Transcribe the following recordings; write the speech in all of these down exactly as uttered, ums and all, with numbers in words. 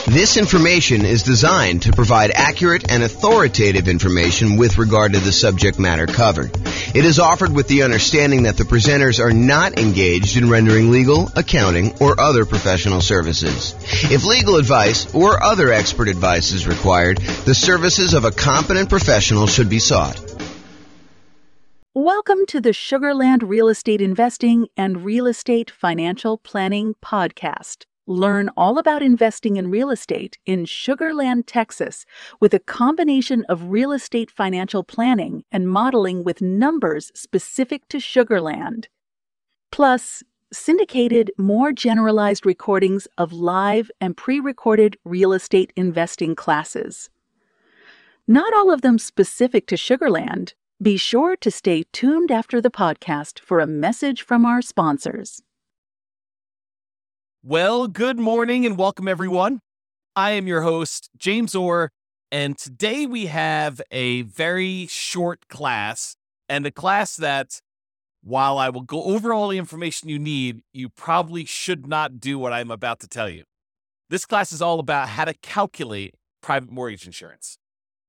This information is designed to provide accurate and authoritative information with regard to the subject matter covered. It is offered with the understanding that the presenters are not engaged in rendering legal, accounting, or other professional services. If legal advice or other expert advice is required, the services of a competent professional should be sought. Welcome to the Sugar Land Real Estate Investing and Real Estate Financial Planning Podcast. Learn all about investing in real estate in Sugar Land, Texas, with a combination of real estate financial planning and modeling with numbers specific to Sugar Land. Plus, syndicated, more generalized recordings of live and pre-recorded real estate investing classes. Not all of them specific to Sugar Land. Be sure to stay tuned after the podcast for a message from our sponsors. Well, good morning and welcome everyone. I am your host, James Orr, and today we have a very short class, and a class that, while I will go over all the information you need, you probably should not do what I'm about to tell you. This class is all about how to calculate private mortgage insurance.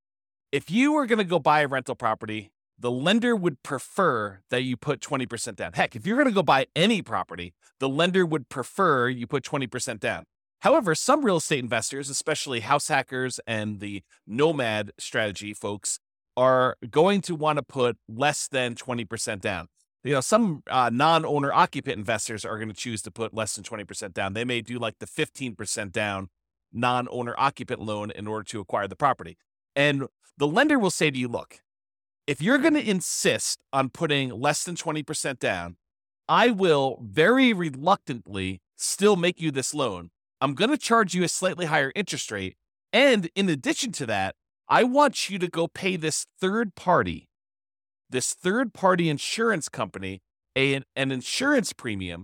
If you are going to go buy a rental property, the lender would prefer that you put twenty percent down. Heck, if you're going to go buy any property, the lender would prefer you put twenty percent down. However, some real estate investors, especially house hackers and the nomad strategy folks, are going to want to put less than twenty percent down. You know, some uh, non-owner occupant investors are going to choose to put less than twenty percent down. They may do like the fifteen percent down non-owner occupant loan in order to acquire the property. And the lender will say to you, look, if you're going to insist on putting less than twenty percent down, I will very reluctantly still make you this loan. I'm going to charge you a slightly higher interest rate. And in addition to that, I want you to go pay this third party, this third party insurance company, a, an insurance premium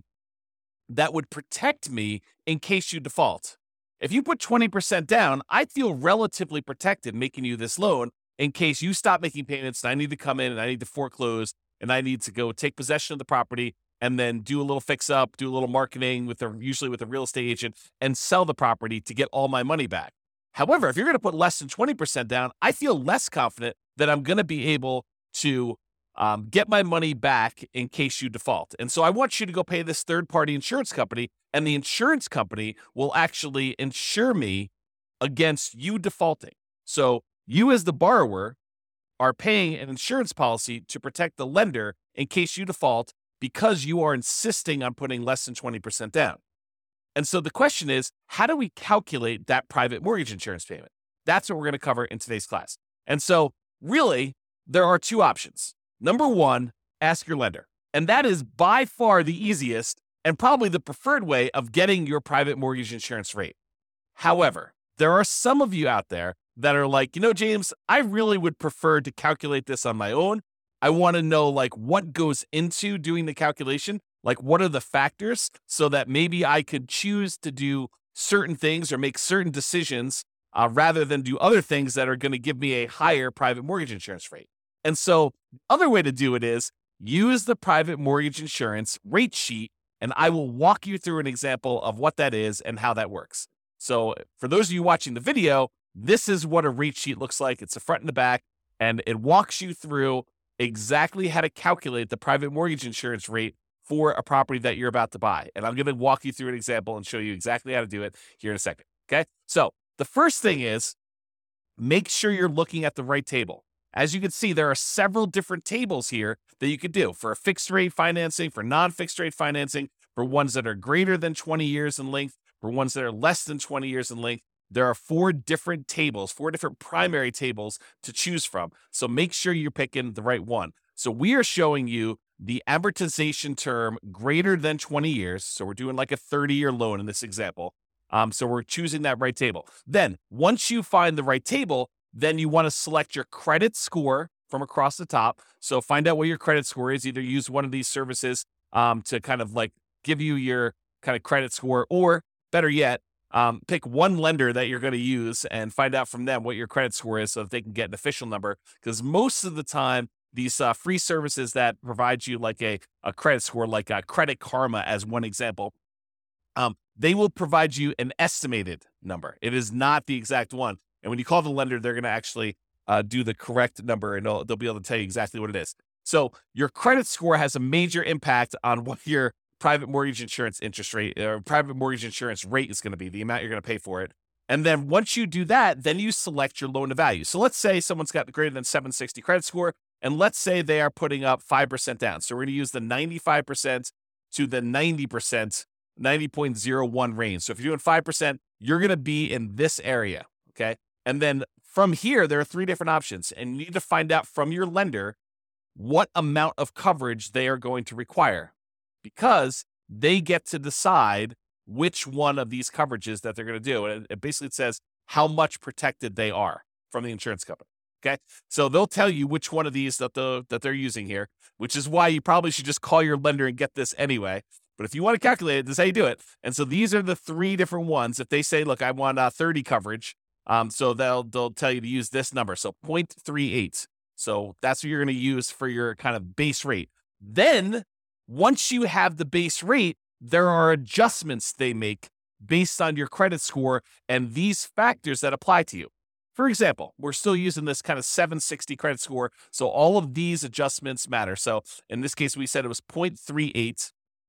that would protect me in case you default. If you put twenty percent down, I feel relatively protected making you this loan in case you stop making payments and I need to come in and I need to foreclose and I need to go take possession of the property and then do a little fix up, do a little marketing with a, usually with a real estate agent, and sell the property to get all my money back. However, if you're going to put less than twenty percent down, I feel less confident that I'm going to be able to um, get my money back in case you default. And so I want you to go pay this third party insurance company, and the insurance company will actually insure me against you defaulting. So you as the borrower are paying an insurance policy to protect the lender in case you default because you are insisting on putting less than twenty percent down. And so the question is, how do we calculate that private mortgage insurance payment? That's what we're going to cover in today's class. And so really, there are two options. Number one, ask your lender. And that is by far the easiest and probably the preferred way of getting your private mortgage insurance rate. However, there are some of you out there that are like, you know, James, I really would prefer to calculate this on my own. I want to know like what goes into doing the calculation, like what are the factors so that maybe I could choose to do certain things or make certain decisions uh, rather than do other things that are going to give me a higher private mortgage insurance rate. And so the other way to do it is use the private mortgage insurance rate sheet, and I will walk you through an example of what that is and how that works. So for those of you watching the video, this is what a rate sheet looks like. It's the front and the back, and it walks you through exactly how to calculate the private mortgage insurance rate for a property that you're about to buy. And I'm going to walk you through an example and show you exactly how to do it here in a second. Okay. So the first thing is make sure you're looking at the right table. As you can see, there are several different tables here that you could do for a fixed rate financing, for non-fixed rate financing, for ones that are greater than twenty years in length, for ones that are less than twenty years in length. There are four different tables, four different primary tables to choose from. So make sure you're picking the right one. So we are showing you the amortization term greater than twenty years. So we're doing like a thirty year loan in this example. Um, so we're choosing that right table. Then once you find the right table, then you want to select your credit score from across the top. So find out what your credit score is. Either use one of these services um, to kind of like give you your kind of credit score, or better yet, Um, pick one lender that you're going to use and find out from them what your credit score is so that they can get an official number. Because most of the time, these uh, free services that provide you like a, a credit score, like a Credit Karma as one example, um, they will provide you an estimated number. It is not the exact one. And when you call the lender, they're going to actually uh, do the correct number, and they'll, they'll be able to tell you exactly what it is. So your credit score has a major impact on what your private mortgage insurance interest rate or private mortgage insurance rate is going to be, the amount you're going to pay for it. And then once you do that, then you select your loan to value. So let's say someone's got greater than seven sixty credit score, and let's say they are putting up five percent down. So we're going to use the ninety-five percent to the ninety percent, ninety point zero one range. So if you're doing five percent, you're going to be in this area, okay? And then from here, there are three different options, and you need to find out from your lender what amount of coverage they are going to require, because they get to decide which one of these coverages that they're going to do. And it basically says how much protected they are from the insurance company. Okay. So they'll tell you which one of these that the that they're using here, which is why you probably should just call your lender and get this anyway. But if you want to calculate it, this is how you do it. And so these are the three different ones. If they say, look, I want uh, thirty coverage, um, so they'll they'll tell you to use this number. So zero point three eight. So that's what you're going to use for your kind of base rate. Then once you have the base rate, there are adjustments they make based on your credit score and these factors that apply to you. For example, we're still using this kind of seven sixty credit score, so all of these adjustments matter. So in this case, we said it was zero point three eight.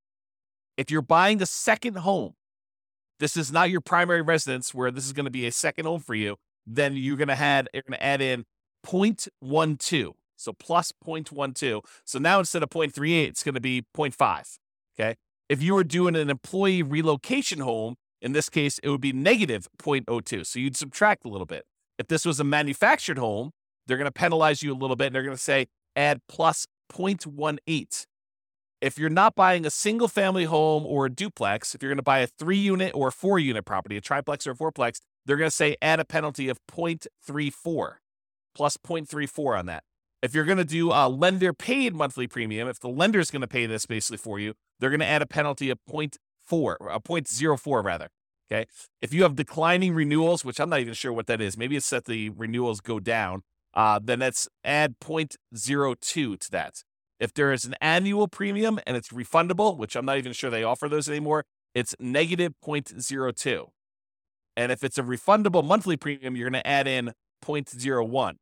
If you're buying a second home, this is not your primary residence where this is going to be a second home for you, then you're going to add, you're going to add in zero point one two. So plus zero point one two. So now instead of zero point three eight, it's going to be zero point five. Okay. If you were doing an employee relocation home, in this case, it would be negative zero point zero two. So you'd subtract a little bit. If this was a manufactured home, they're going to penalize you a little bit, and they're going to say add plus zero point one eight. If you're not buying a single family home or a duplex, if you're going to buy a three unit or a four unit property, a triplex or a fourplex, they're going to say add a penalty of zero point three four, plus zero point three four on that. If you're going to do a lender paid monthly premium, if the lender is going to pay this basically for you, they're going to add a penalty of zero point four, or a zero point zero four rather. Okay. If you have declining renewals, which I'm not even sure what that is, maybe it's that the renewals go down, uh, then that's add zero point zero two to that. If there is an annual premium and it's refundable, which I'm not even sure they offer those anymore, it's negative zero point zero two. And if it's a refundable monthly premium, you're going to add in zero point zero one.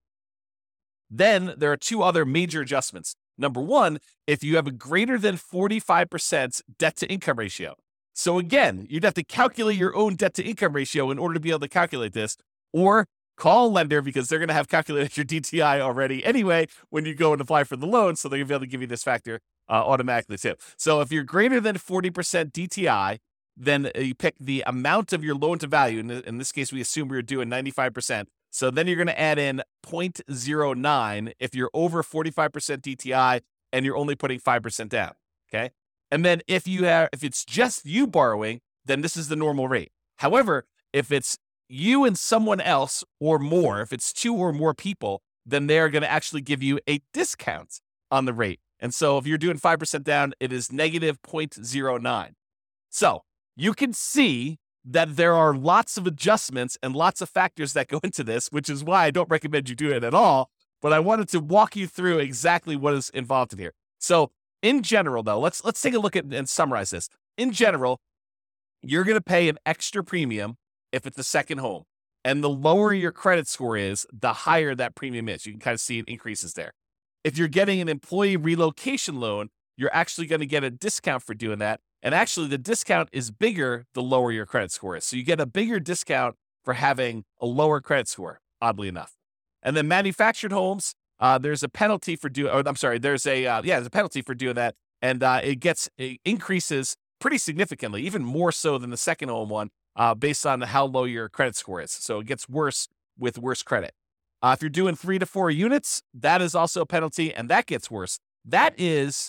Then there are two other major adjustments. Number one, if you have a greater than forty-five percent debt to income ratio. So again, you'd have to calculate your own debt to income ratio in order to be able to calculate this, or call a lender because they're going to have calculated your D T I already anyway when you go and apply for the loan. So they're going to be able to give you this factor uh, automatically too. So if you're greater than forty percent D T I, then you pick the amount of your loan to value. In, in this case, we assume we were doing ninety-five percent. So then you're going to add in zero point zero nine if you're over forty-five percent D T I and you're only putting five percent down. Okay. And then if you have, if it's just you borrowing, then this is the normal rate. However, if it's you and someone else or more, if it's two or more people, then they're going to actually give you a discount on the rate. And so if you're doing five percent down, it is negative zero point zero nine. So you can see that there are lots of adjustments and lots of factors that go into this, which is why I don't recommend you do it at all. But I wanted to walk you through exactly what is involved in here. So in general, though, let's let's take a look at and summarize this. In general, you're going to pay an extra premium if it's a second home. And the lower your credit score is, the higher that premium is. You can kind of see it increases there. If you're getting an employee relocation loan, you're actually going to get a discount for doing that. And actually, the discount is bigger the lower your credit score is. So you get a bigger discount for having a lower credit score, oddly enough. And then manufactured homes, uh, there's a penalty for doing, I'm sorry, there's a, uh, yeah, there's a penalty for doing that. And uh, it gets, it increases pretty significantly, even more so than the second home one, uh, based on how low your credit score is. So it gets worse with worse credit. Uh, if you're doing three to four units, that is also a penalty, and that gets worse. That is,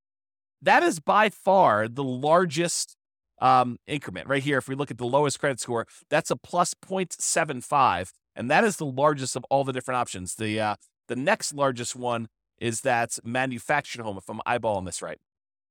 that is by far the largest um, increment right here. If we look at the lowest credit score, that's a plus zero point seven five, and that is the largest of all the different options. The uh, the next largest one is that manufactured home, if I'm eyeballing this right.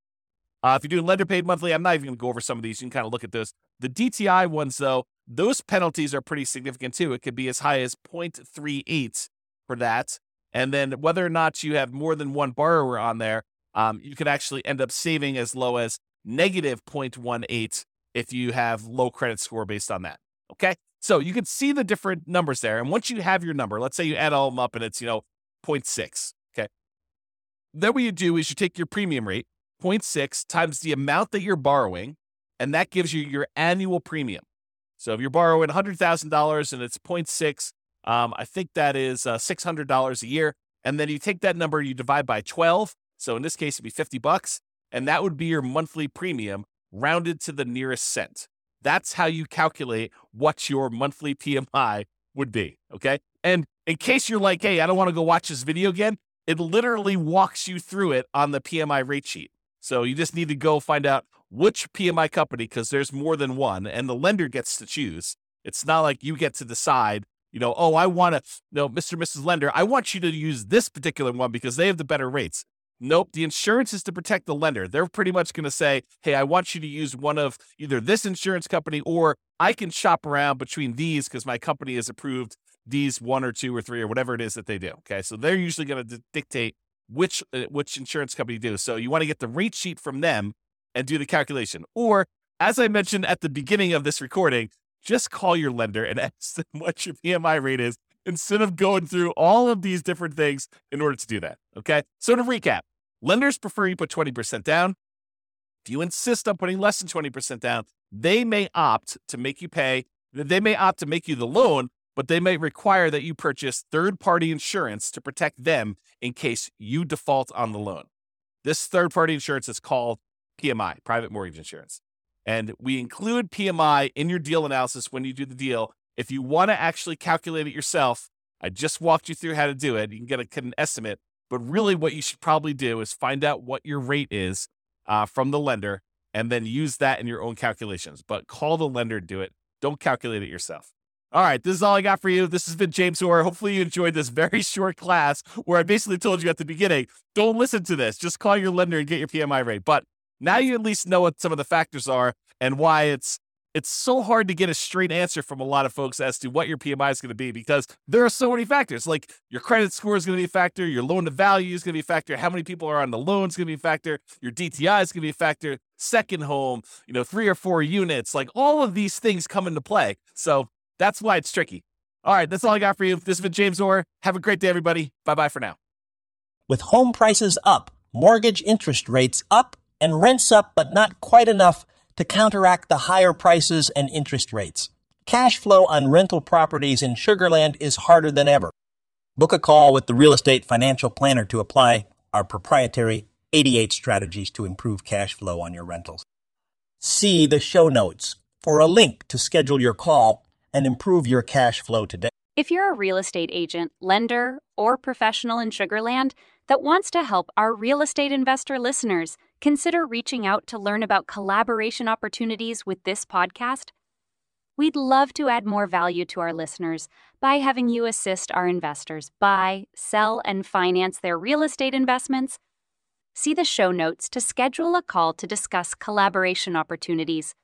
Uh, if you're doing lender paid monthly, I'm not even going to go over some of these. You can kind of look at those. The D T I ones, though, those penalties are pretty significant too. It could be as high as zero point three eight for that. And then whether or not you have more than one borrower on there, um, you could actually end up saving as low as negative zero point one eight if you have low credit score based on that. Okay. So you can see the different numbers there. And once you have your number, let's say you add all of them up and it's, you know, zero point six. Okay. Then what you do is you take your premium rate, zero point six times the amount that you're borrowing, and that gives you your annual premium. So if you're borrowing one hundred thousand dollars and it's zero point six, um, I think that is uh, six hundred dollars a year. And then you take that number, you divide by twelve. So in this case, it'd be fifty bucks. And that would be your monthly premium rounded to the nearest cent. That's how you calculate what your monthly P M I would be, okay? And in case you're like, hey, I don't want to go watch this video again, it literally walks you through it on the P M I rate sheet. So you just need to go find out which P M I company, because there's more than one, and the lender gets to choose. It's not like you get to decide, you know, oh, I want to, no, Mister and Missus Lender, I want you to use this particular one because they have the better rates. Nope, the insurance is to protect the lender. They're pretty much going to say, hey, I want you to use one of either this insurance company, or I can shop around between these because my company has approved these one or two or three or whatever it is that they do. Okay, so they're usually going to dictate which uh, which insurance company do. So you want to get the rate sheet from them and do the calculation. Or, as I mentioned at the beginning of this recording, just call your lender and ask them what your P M I rate is, instead of going through all of these different things in order to do that, okay? So to recap, lenders prefer you put twenty percent down. If you insist on putting less than twenty percent down, they may opt to make you pay, they may opt to make you the loan, but they may require that you purchase third-party insurance to protect them in case you default on the loan. This third-party insurance is called P M I, private mortgage insurance. And we include P M I in your deal analysis when you do the deal. If you want to actually calculate it yourself, I just walked you through how to do it. You can get, a, get an estimate, but really what you should probably do is find out what your rate is uh, from the lender and then use that in your own calculations. But call the lender and do it. Don't calculate it yourself. All right, this is all I got for you. This has been James Orr. Hopefully you enjoyed this very short class where I basically told you at the beginning, don't listen to this. Just call your lender and get your P M I rate. But now you at least know what some of the factors are and why it's It's so hard to get a straight answer from a lot of folks as to what your P M I is going to be, because there are so many factors. Like your credit score is going to be a factor, your loan to value is going to be a factor, how many people are on the loan is going to be a factor, your D T I is going to be a factor, second home, you know, three or four units, like all of these things come into play. So that's why it's tricky. All right, that's all I got for you. This has been James Orr. Have a great day, everybody. Bye-bye for now. With home prices up, mortgage interest rates up, and rents up but not quite enough to counteract the higher prices and interest rates, cash flow on rental properties in Sugar Land is harder than ever. Book a call with the Real Estate Financial Planner to apply our proprietary eighty-eight strategies to improve cash flow on your rentals. See the show notes for a link to schedule your call and improve your cash flow today. If you're a real estate agent, lender, or professional in Sugar Land that wants to help our real estate investor listeners, consider reaching out to learn about collaboration opportunities with this podcast. We'd love to add more value to our listeners by having you assist our investors buy, sell, and finance their real estate investments. See the show notes to schedule a call to discuss collaboration opportunities.